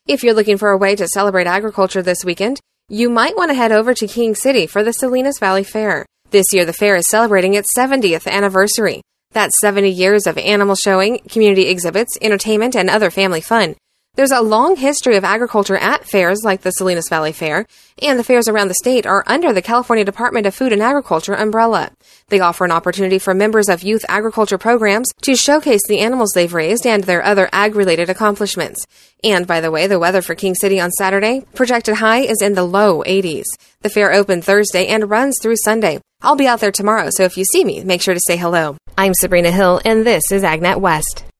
If you're looking for a way to celebrate agriculture this weekend, you might want to head over to King City for the Salinas Valley Fair. This year, the fair is celebrating its 70th anniversary. That's 70 years of animal showing, community exhibits, entertainment, and other family fun. There's a long history of agriculture at fairs like the Salinas Valley Fair, and the fairs around the state are under the California Department of Food and Agriculture umbrella. They offer an opportunity for members of youth agriculture programs to showcase the animals they've raised and their other ag-related accomplishments. And by the way, the weather for King City on Saturday, projected high is in the low 80s. The fair opened Thursday and runs through Sunday. I'll be out there tomorrow, so if you see me, make sure to say hello. I'm Sabrina Hill, and this is AgNet West.